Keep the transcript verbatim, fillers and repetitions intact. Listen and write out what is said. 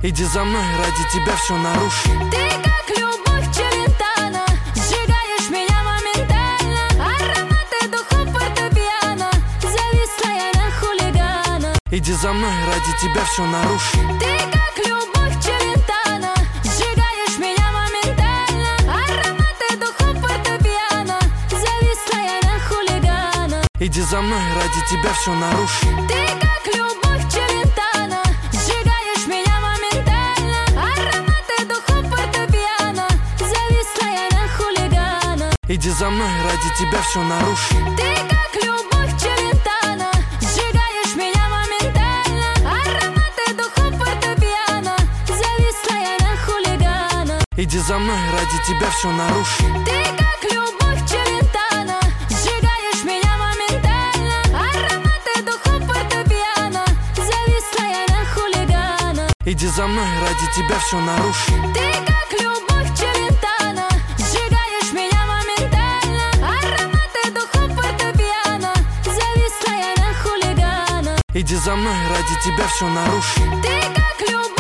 Иди за мной, ради тебя все нарушу. Ты как любовь Челентано, сжигаешь меня моментально. Ароматы духов фортепиано, зависла я на хулигана. Иди за мной, ради тебя все нарушу. Ты как любовь Челентано, сжигаешь меня моментально. Ароматы духов фортепиано, зависла я на хулигана. Иди за мной, ради тебя все нарушу. Ты как любовь Челентано, сжигаешь меня моментально. Ароматы духов фортепиано, зависла я на хулигана. Иди за мной, ради тебя все нарушу. Ты как любовь Челентано, сжигаешь меня моментально. Ароматы духов фортепиано, зависла я на хулигана. Иди за мной, ради тебя все нарушу. Ты как любовь Челентано, сжигаешь меня моментально. Ароматы духов фортепиано, зависла я на хулигана. Иди за мной, ради тебя все нарушу. Ты как любовь Челентано, сжигаешь меня моментально. Ароматы духов фортепиано, зависла я на хулигана. Иди за мной, ради тебя все нарушу. Ты как любовь